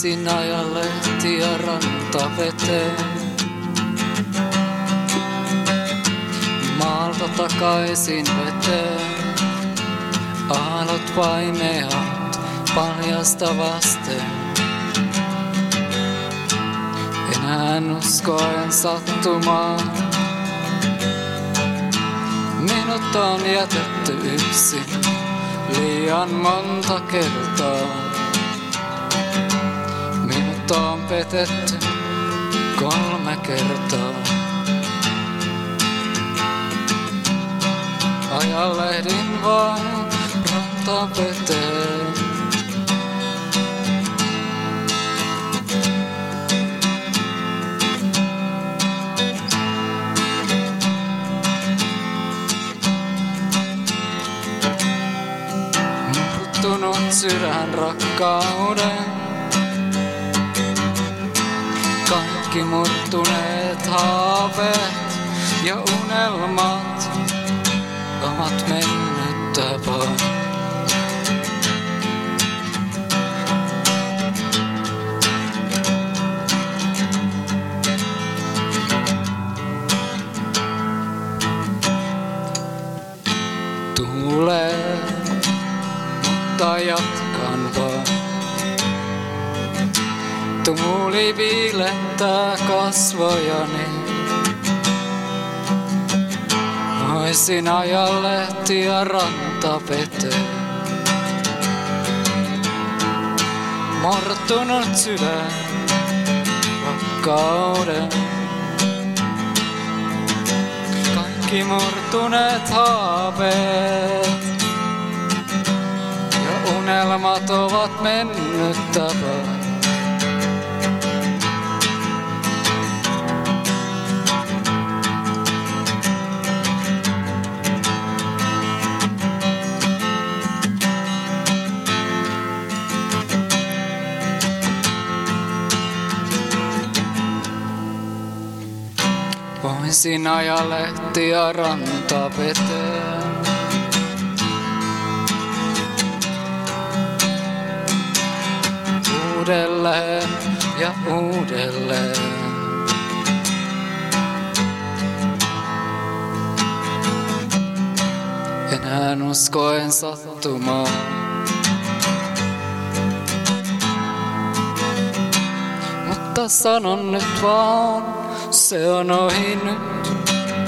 Voisin ajaa lehtiä rantaveteen. Maalta takaisin veteen. Aallot vaimeat paljasta vasten. Enää uskoen sattumaan. Minut on jätetty yksin liian monta kertaa. Minut on petetty 3 kertaa. Ajalehdin vaan rantaveteen. Murtunut sydän rakkauden. Kaikki murtuneet haaveet ja unelmat ovat mennyttä vaan. Tulee, mutta jatkan vaan. Tuuli viilettää kasvojani. Voisin ajaa lehtiä rantaveteen. Murtunut sydän rakkauden. Kaikki murtuneet haaveet ja unelmat ovat mennyttä vaan. Voisin ajaa lehtiä rantaveteen. Uudelleen ja uudelleen. Enää uskoen sattumaan. Mutta sanon nyt vaan, se on ohi nyt.